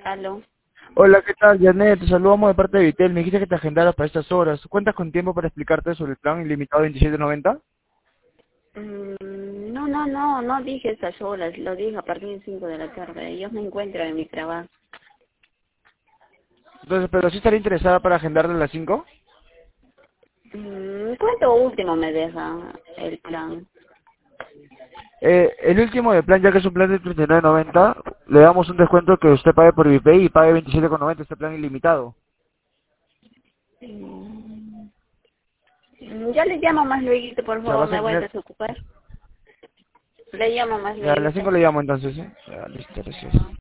Aló. Hola, ¿qué tal, Janet? Te saludamos de parte de Vitel. Me dijiste que te agendaras para estas horas. ¿Cuentas con tiempo para explicarte sobre el plan ilimitado 27.90? No dije esas horas, lo dije a partir de 5 de la tarde. Yo me encuentro en mi trabajo. Entonces, ¿pero sí estaría interesada para agendarle a las 5? ¿Cuánto último me deja el plan? El último de plan, ya que es un plan de 39.90, le damos un descuento que usted pague por VPay y pague 27.90 este plan ilimitado. Mm, Ya le llamo más luego, por O sea, favor, vas a me voy a tener... desocupar. Le llamo más Ya, a las luego. 5 le llamo entonces, ¿sí? Ya, listo, gracias.